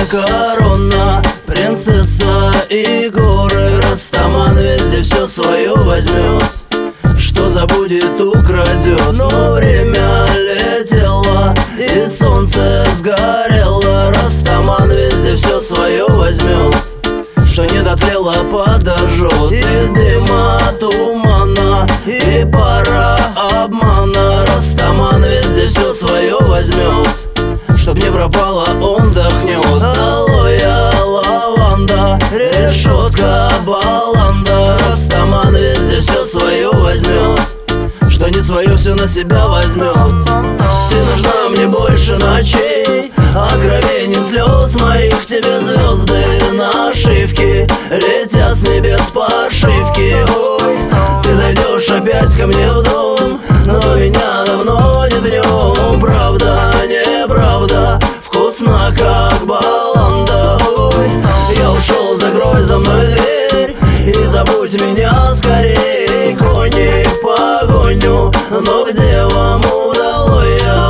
корона, принцесса и горы. Растаман везде все свое возьмет, что забудет, украдет. Но время летело и солнце сгорело. Растаман везде все свое возьмет, что не дотлело, подожжет. И дыма, тумана, и пара обмана. Растаман везде все свое возьмет, чтоб не пропало, он вдохнет. Алоэ, лаванда, решетка, баланда. Растаман везде все свое возьмет, что не свое все на себя возьмет. Ты нужна мне больше ночей, откровением слез моих. К тебе звезды нашивки летят с небес подшивки. Ой, ты зайдешь опять ко мне в дом, но меня давно нет в нем. Правда, неправда, вкусно как баланда. Ой, я ушел, закрой за мной дверь и забудь меня скорей. Кони в погоню, но где вам удалось?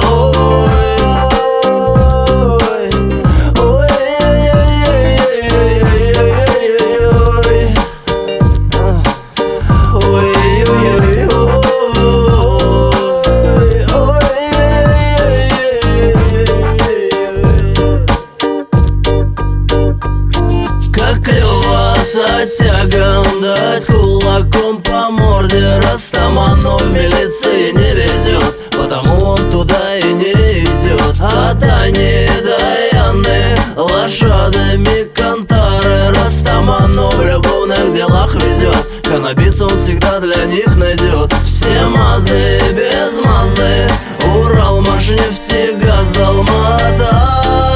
Оттягом дать кулаком по морде. Растаману в милиции не везет, потому он туда и не идет. От Ани до Яны лошадами кантары. Растаману в любовных делах везет, каннабис он всегда для них найдет. Все мазы без мазы, Урал, Машнефть, газ, Алмата.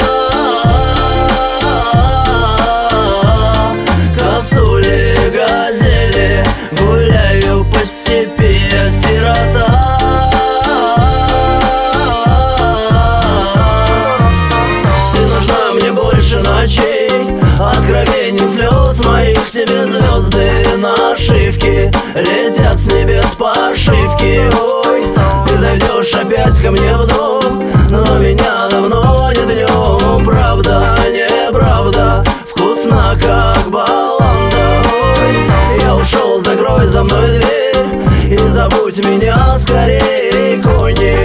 Гуляю по степи, я сирота. Ты нужна мне больше ночей, откровением слез моих. К тебе звезды нашивки летят с небес подшивки. Ой, ты зайдешь опять ко мне в дом, но меня давно нет в нем. Правда, неправда, вкусно как баланда. Ой, я ушел, закрой за мной дверь и забудь меня скорей. Кони